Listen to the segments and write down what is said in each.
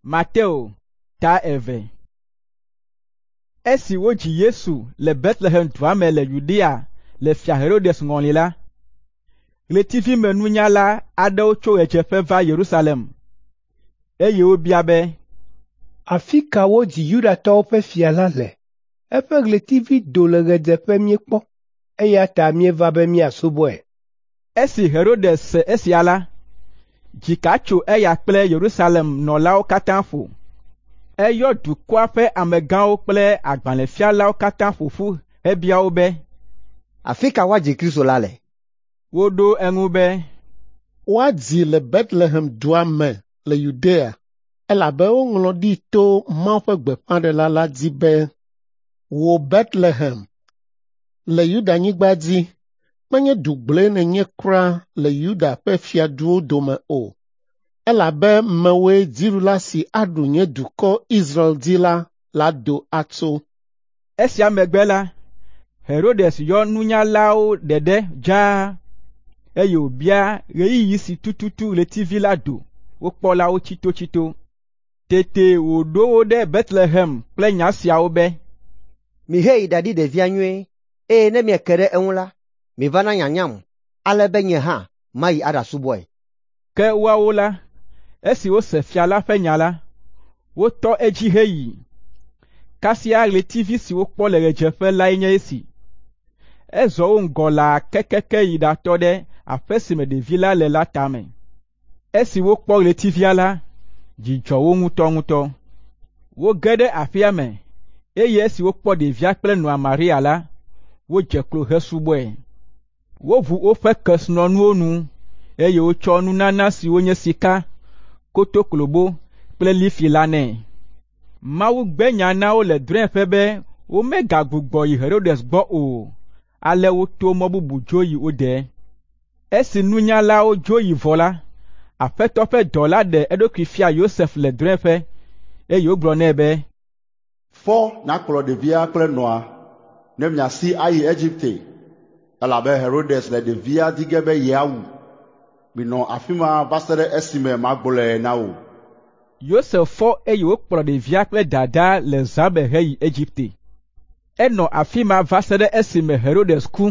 Mateo ta eve. Esi woji Yesu le Bethlehem duame le Judea le fia Herodes ngɔli la. Ɣletivi me nunyala aɖewo tso ɣedzeƒe va Yerusalem. Eye wobia be, afi ka wodzi Yudatɔwo ƒe fia la le? Eƒe ɣletivi do le ɣedzeƒe míekpɔ, eya ta míeva be míasubɔe. Esi Herodes se esia la, dzika tso eya kple Yerusalem nɔlawo katã ƒo. Eyɔ dukɔa ƒe amegãwo kple agbalẽfialawo katã ƒoƒu hebia wo be, afi ka woadzi Kristo la le? Woɖo eŋu be, woadzi le Bethlehem dua me le Judea, elabe woŋlɔ ɖi to Mawu ƒe gbeƒãɖela la dzi be, wò Bethlehem le Yudanyigba dzi, menye du gblɔe nenye kura le Yuda ƒe fiaduwo dome o, elabe mewoe dziɖula si aɖu nye dukɔ Israel dzi la do atso. Esia megbe la, Herodes yɔ nunyalawo ɖeɖe dzaa, eye wòbia ɣeyiɣi si tututu ɣletivi la do wokpɔlawo tsitotsito. Tete wòɖo wo ɖe Bethlehem kple nya siawo be, miheyi ɖaɖi ɖevia nyuie, eye ne mieke ɖe eŋu la, miva na nyanyam, ale be nye hã mayi aɖasubɔe. Ke woawo la, esi wose fia la ƒe nya la, wotɔ edzi heyi. Kasia ɣletivi si wokpɔ le ɣedzeƒe lae nye esi. Ezɔ wo ŋgɔ laa kekeke yi ɖatɔ ɖe aƒe si me ɖevi la le la tame. Esi wokpɔ ɣletivia la, dzi dzɔ wo ŋutɔŋutɔ. Woge ɖe aƒea me, eye esi wokpɔ ɖevia kple nɔa Maria la, wodze klo hesubɔe. Woʋu woƒe kesinɔnuwo nu, eye wotsɔ nunana siwo nye sika, kotoklobo kple lifi la nɛ. Mawu gbe nya na wo le drɔ̃eƒe be womegagbugbɔ yi Herodes gbɔ o, ale woto mɔ bubu dzo yi wo de. Esi nunyalawo dzo yi vɔ la, Aƒetɔ ƒe dɔla ɖe eɖokui fia Yosef le drɔ̃eƒe, eye wogblɔ nɛ be, fɔ nakplɔ ɖevia kple nɔa ne miasi ayi Egipte, elabe Herodes le ɖevia di ge be yeawu. Minɔ afi ma va se ɖe esime magblɔe na wo. Yosef fɔ eye wokplɔ ɖevia kple dadaa le zã me heyi Egipte. Enɔ afi ma va se ɖe esime Herodes ku.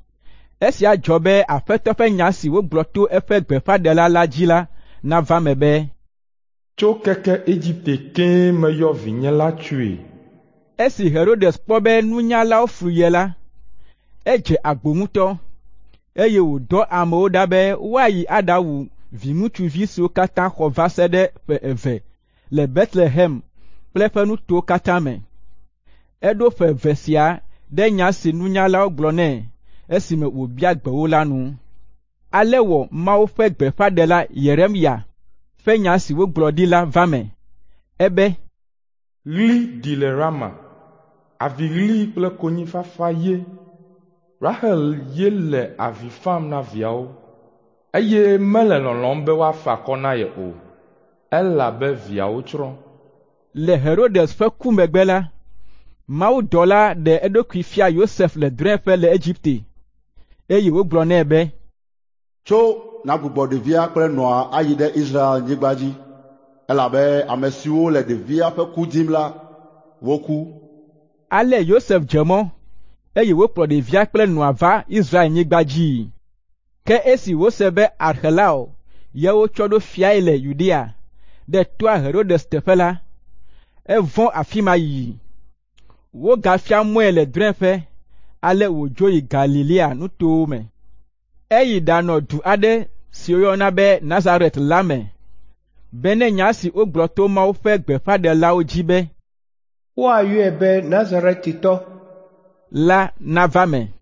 Esia dzɔ be Aƒetɔ ƒe nya si wogblɔ to eƒe gbeƒãɖela la dzi la nava me be, tso keke Egipte ke meyɔ vinye la tsoe. Esi Herodes kpɔ be nunyalawo flu ye la, edze agbo ŋutɔ, eye wòdɔ amewo ɖa be woayi aɖawu viŋutsuvi siwo katã xɔ va se ɖe ƒe 2 le Bethlehem kple ƒe nutowo katã me. Eɖo ƒe 2 sia ɖe nya si nunyalawo gblɔ nɛ esime wòbia gbewo la nu. Ale wɔ Mawu ƒe gbeƒãɖela Yeremia ƒe nya si wogblɔ ɖi la va me. Ebe, ɣli ɖi le Rama, aviɣli kple konyifafa ye. Rahel ye le avi fam na viawo, eye mele lɔlɔm be woafa akɔ na ye o, elabe viawo tsrɔ̃. Le Herodes ƒe ku megbe la, Mawu dɔla ɖe eɖokui fia Yosef le drɔ̃eƒe le Egipte, eye wogblɔ nɛ be, Tso nagbugbɔ ɖevia kple nɔa ayi ɖe Israel nyigba dzi, elabe ame siwo le ɖevia ƒe ku dim la, woku. Ale Yosef dze mɔ, eye wokplɔ ɖevia kple nɔa va Israel nyigba dzi. Ke esi wose be Arhelao yewo tsɔ ɖo fiae le Judea ɖe toa Herodes teƒe la, evɔ̃ afi ma yiyi. Wogafia mɔe le drɔ̃eƒe, ale wòdzo yi Galilea nutowo me. Eyi ɖanɔ du aɖe si woyɔna be Nazaret la me, be ne nya si wogblɔ to Mawu ƒe gbeƒãɖelawo dzi be, woayɔe be Nazaretitɔ la nava me.